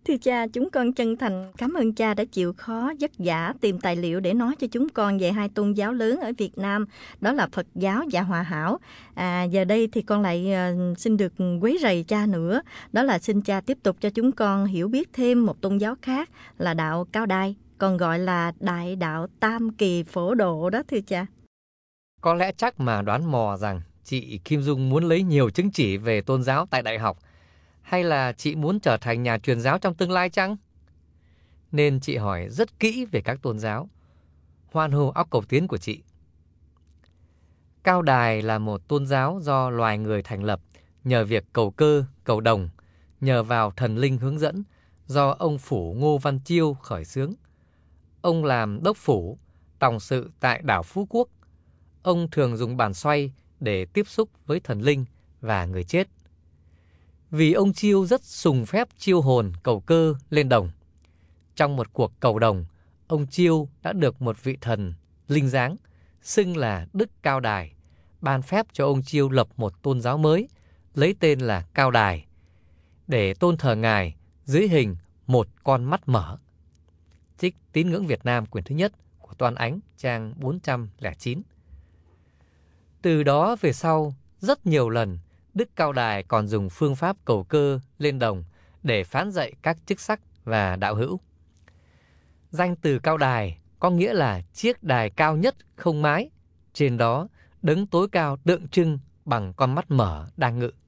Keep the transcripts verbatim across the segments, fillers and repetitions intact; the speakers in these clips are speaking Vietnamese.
Thưa cha, chúng con chân thành cảm ơn cha đã chịu khó vất vả tìm tài liệu để nói cho chúng con về hai tôn giáo lớn ở Việt Nam, đó là Phật giáo và Hòa Hảo. À, giờ đây thì con lại uh, xin được quấy rầy cha nữa, đó là xin cha tiếp tục cho chúng con hiểu biết thêm một tôn giáo khác là đạo Cao Đài, còn gọi là Đại đạo Tam Kỳ Phổ Độ đó thưa cha. Có lẽ chắc mà đoán mò rằng chị Kim Dung muốn lấy nhiều chứng chỉ về tôn giáo tại đại học, hay là chị muốn trở thành nhà truyền giáo trong tương lai chăng? Nên chị hỏi rất kỹ về các tôn giáo. Hoan hô óc cầu tiến của chị. Cao Đài là một tôn giáo do loài người thành lập nhờ việc cầu cơ, cầu đồng, nhờ vào thần linh hướng dẫn do ông Phủ Ngô Văn Chiêu khởi xướng. Ông làm đốc phủ, tòng sự tại đảo Phú Quốc. Ông thường dùng bàn xoay để tiếp xúc với thần linh và người chết. Vì ông Chiêu rất sùng phép chiêu hồn cầu cơ lên đồng. Trong một cuộc cầu đồng, ông Chiêu đã được một vị thần linh giáng, xưng là Đức Cao Đài, ban phép cho ông Chiêu lập một tôn giáo mới, lấy tên là Cao Đài, để tôn thờ ngài dưới hình một con mắt mở. Trích Tín ngưỡng Việt Nam quyển thứ nhất của Toan Ánh, trang bốn trăm lẻ chín. Từ đó về sau, rất nhiều lần, Đức Cao Đài còn dùng phương pháp cầu cơ lên đồng để phán dạy các chức sắc và đạo hữu. Danh từ Cao Đài có nghĩa là chiếc đài cao nhất không mái, trên đó đấng tối cao tượng trưng bằng con mắt mở đang ngự.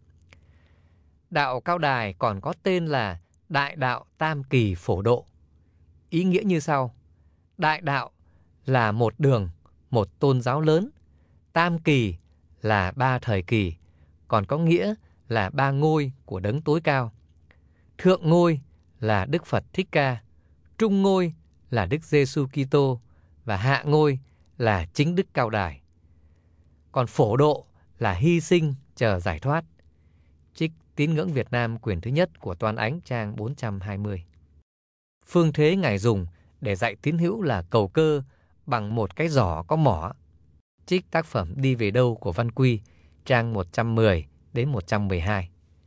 Đạo Cao Đài còn có tên là Đại đạo Tam Kỳ Phổ Độ. Ý nghĩa như sau: Đại đạo là một đường, một tôn giáo lớn. Tam kỳ là ba thời kỳ, còn có nghĩa là ba ngôi của đấng tối cao. Thượng ngôi là Đức Phật Thích Ca, trung ngôi là Đức Giêsu Kitô và hạ ngôi là chính Đức Cao Đài. Còn phổ độ là hy sinh chờ giải thoát. Trích Tín ngưỡng Việt Nam quyển thứ nhất của Toan Ánh, trang bốn trăm hai mươi. Phương thế ngài dùng để dạy tín hữu là cầu cơ bằng một cái giỏ có mỏ. Trích tác phẩm Đi Về Đâu của Văn Quy, trang một trăm mười đến một trăm mười hai.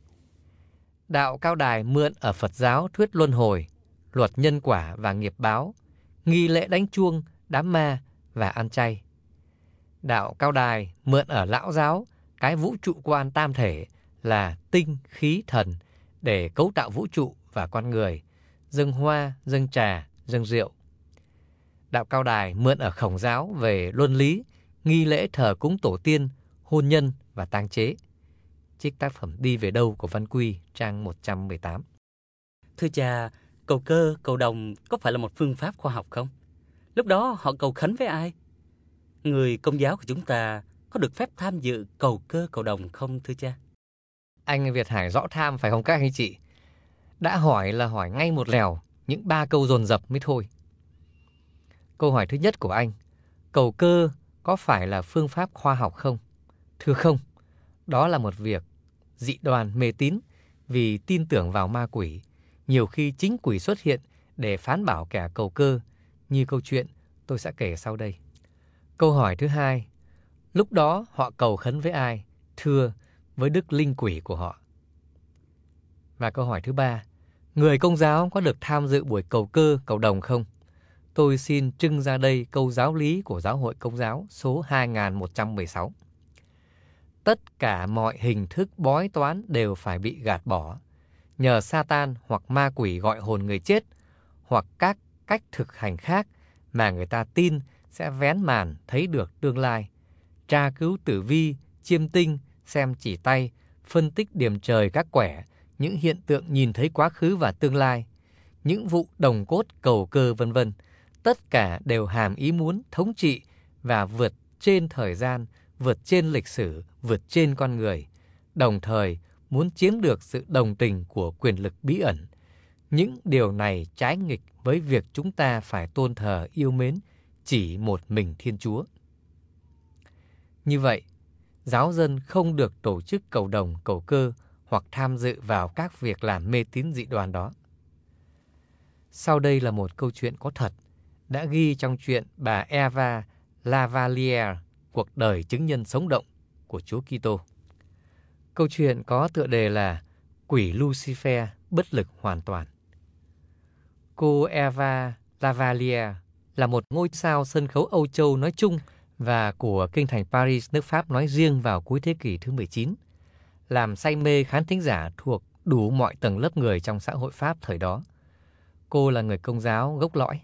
Đạo Cao Đài mượn ở Phật giáo thuyết luân hồi, luật nhân quả và nghiệp báo, nghi lễ đánh chuông, đám ma và ăn chay. Đạo Cao Đài mượn ở Lão giáo cái vũ trụ quan tam thể là tinh, khí, thần để cấu tạo vũ trụ và con người, dâng hoa, dâng trà, dâng rượu. Đạo Cao Đài mượn ở Khổng giáo về luân lý, nghi lễ thờ cúng tổ tiên, hôn nhân và tang chế. Trích tác phẩm Đi Về Đâu của Văn Quy, trang một trăm mười tám. Thưa cha, cầu cơ, cầu đồng có phải là một phương pháp khoa học không? Lúc đó họ cầu khấn với ai? Người Công giáo của chúng ta có được phép tham dự cầu cơ, cầu đồng không thưa cha? Anh Việt Hải rõ tham phải không các anh chị? Đã hỏi là hỏi ngay một lèo, những ba câu dồn dập mới thôi. Câu hỏi thứ nhất của anh: cầu cơ có phải là phương pháp khoa học không? Thưa không, đó là một việc dị đoan mê tín vì tin tưởng vào ma quỷ. Nhiều khi chính quỷ xuất hiện để phán bảo kẻ cầu cơ, như câu chuyện tôi sẽ kể sau đây. Câu hỏi thứ hai: lúc đó họ cầu khấn với ai? Thưa, với đức linh quỷ của họ. Và câu hỏi thứ ba: người Công giáo có được tham dự buổi cầu cơ, cầu đồng không? Tôi xin trưng ra đây câu giáo lý của Giáo hội Công giáo số hai nghìn một trăm mười sáu. Tất cả mọi hình thức bói toán đều phải bị gạt bỏ. Nhờ Satan hoặc ma quỷ gọi hồn người chết, hoặc các cách thực hành khác mà người ta tin sẽ vén màn thấy được tương lai. Tra cứu tử vi, chiêm tinh, xem chỉ tay, phân tích điểm trời các quẻ, những hiện tượng nhìn thấy quá khứ và tương lai, những vụ đồng cốt cầu cơ vân vân. Tất cả đều hàm ý muốn thống trị và vượt trên thời gian, vượt trên lịch sử, vượt trên con người, đồng thời muốn chiếm được sự đồng tình của quyền lực bí ẩn. Những điều này trái nghịch với việc chúng ta phải tôn thờ yêu mến chỉ một mình Thiên Chúa. Như vậy, giáo dân không được tổ chức cầu đồng, cầu cơ hoặc tham dự vào các việc làm mê tín dị đoan đó. Sau đây là một câu chuyện có thật, đã ghi trong truyện bà Eva Lavalier, cuộc đời chứng nhân sống động của Chúa Kitô. Câu chuyện có tựa đề là Quỷ Lucifer bất lực hoàn toàn. Cô Eva Lavalier là một ngôi sao sân khấu Âu Châu nói chung và của kinh thành Paris, nước Pháp nói riêng vào cuối thế kỷ thứ mười chín, làm say mê khán thính giả thuộc đủ mọi tầng lớp người trong xã hội Pháp thời đó. Cô là người Công giáo gốc lõi.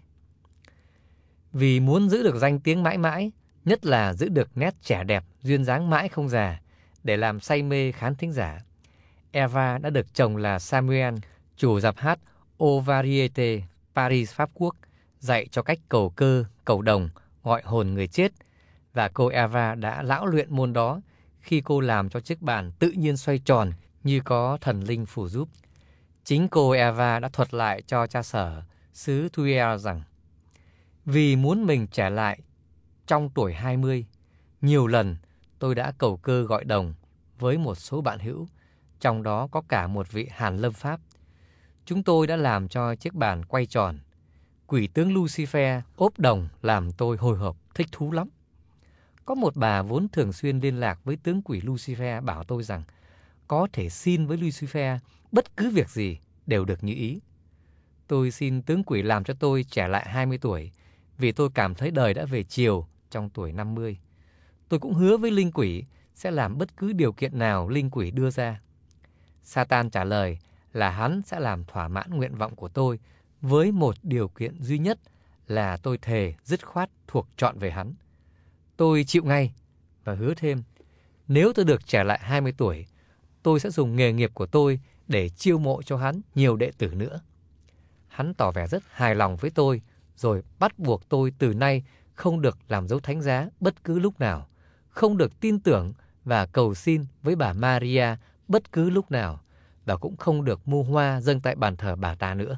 Vì muốn giữ được danh tiếng mãi mãi, nhất là giữ được nét trẻ đẹp, duyên dáng mãi không già, để làm say mê khán thính giả, Eva đã được chồng là Samuel, chủ dạp hát Aux Variétés, Paris, Pháp Quốc, dạy cho cách cầu cơ, cầu đồng, gọi hồn người chết, và cô Eva đã lão luyện môn đó khi cô làm cho chiếc bàn tự nhiên xoay tròn như có thần linh phù giúp. Chính cô Eva đã thuật lại cho cha sở xứ Tuileries rằng vì muốn mình trẻ lại trong tuổi hai mươi, nhiều lần tôi đã cầu cơ gọi đồng với một số bạn hữu, trong đó có cả một vị hàn lâm Pháp. Chúng tôi đã làm cho chiếc bàn quay tròn. Quỷ tướng Lucifer ốp đồng làm tôi hồi hộp, thích thú lắm. Có một bà vốn thường xuyên liên lạc với tướng quỷ Lucifer bảo tôi rằng có thể xin với Lucifer bất cứ việc gì đều được như ý. Tôi xin tướng quỷ làm cho tôi trẻ lại hai mươi tuổi, vì tôi cảm thấy đời đã về chiều trong tuổi năm mươi. Tôi cũng hứa với linh quỷ sẽ làm bất cứ điều kiện nào linh quỷ đưa ra. Satan trả lời là hắn sẽ làm thỏa mãn nguyện vọng của tôi với một điều kiện duy nhất là tôi thề dứt khoát thuộc trọn về hắn. Tôi chịu ngay và hứa thêm, nếu tôi được trẻ lại hai mươi tuổi, tôi sẽ dùng nghề nghiệp của tôi để chiêu mộ cho hắn nhiều đệ tử nữa. Hắn tỏ vẻ rất hài lòng với tôi, rồi bắt buộc tôi từ nay không được làm dấu thánh giá bất cứ lúc nào, không được tin tưởng và cầu xin với bà Maria bất cứ lúc nào, và cũng không được mua hoa dâng tại bàn thờ bà ta nữa.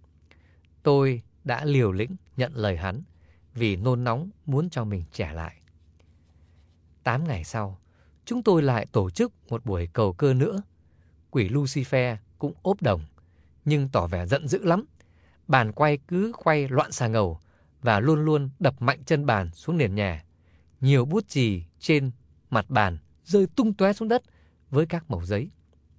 Tôi đã liều lĩnh nhận lời hắn vì nôn nóng muốn cho mình trẻ lại. Tám ngày sau, chúng tôi lại tổ chức một buổi cầu cơ nữa. Quỷ Lucifer cũng ốp đồng, nhưng tỏ vẻ giận dữ lắm. Bàn quay cứ quay loạn xà ngầu và luôn luôn đập mạnh chân bàn xuống nền nhà. Nhiều bút chì trên mặt bàn rơi tung tóe xuống đất với các mẩu giấy.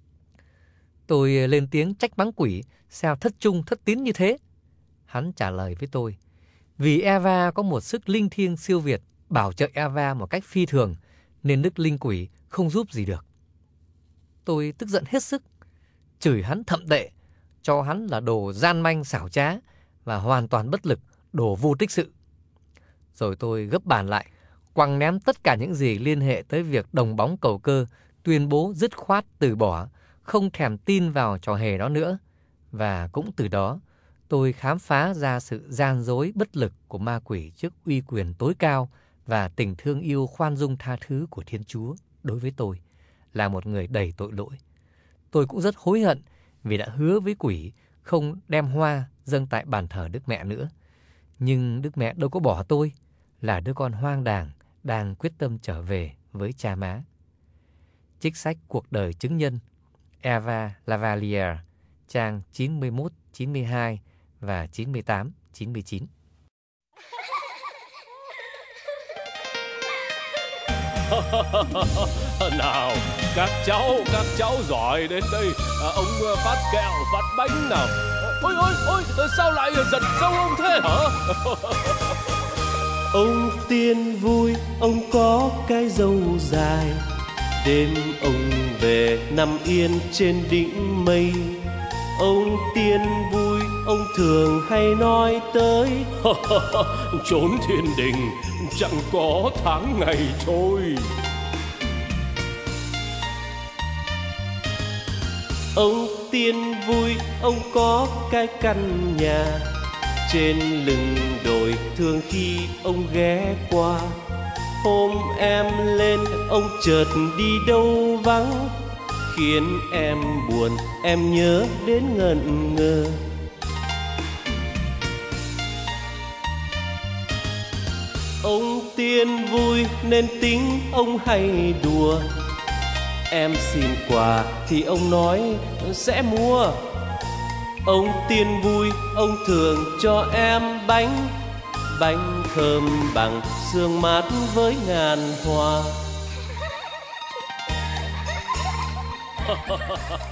Tôi lên tiếng trách mắng quỷ sao thất trung thất tín như thế. Hắn trả lời với tôi, vì Eva có một sức linh thiêng siêu việt bảo trợ Eva một cách phi thường, nên đức linh quỷ không giúp gì được. Tôi tức giận hết sức, chửi hắn thậm tệ, cho hắn là đồ gian manh xảo trá và hoàn toàn bất lực, đồ vô tích sự. Rồi tôi gấp bàn lại, quăng ném tất cả những gì liên hệ tới việc đồng bóng cầu cơ, tuyên bố dứt khoát từ bỏ, không thèm tin vào trò hề đó nữa. Và cũng từ đó, tôi khám phá ra sự gian dối bất lực của ma quỷ trước uy quyền tối cao và tình thương yêu khoan dung tha thứ của Thiên Chúa đối với tôi, là một người đầy tội lỗi. Tôi cũng rất hối hận vì đã hứa với quỷ không đem hoa dâng tại bàn thờ Đức Mẹ nữa. Nhưng Đức Mẹ đâu có bỏ tôi, là đứa con hoang đàng đang quyết tâm trở về với cha má. Trích sách Cuộc đời chứng nhân, Eva Lavalier, trang chín mươi mốt chín mươi hai và chín mươi tám chín mươi chín. Nào, các cháu, các cháu giỏi đến đây, à, ông phát kẹo, phát bánh nào. Ôi ôi ôi, sao lại giật dâu ông thế hả? Ông tiên vui, ông có cái râu dài, đêm ông về nằm yên trên đỉnh mây. Ông tiên vui, ông thường hay nói tới chốn thiên đình chẳng có tháng ngày trôi. Ông tiên vui, ông có cái căn nhà trên lưng đồi, thường khi ông ghé qua. Hôm em lên, ông chợt đi đâu vắng, khiến em buồn, em nhớ đến ngẩn ngơ. Ông tiên vui nên tính ông hay đùa, em xin quà thì ông nói sẽ mua. Ông tiên vui, ông thường cho em bánh, bánh thơm bằng sương mát với ngàn hoa.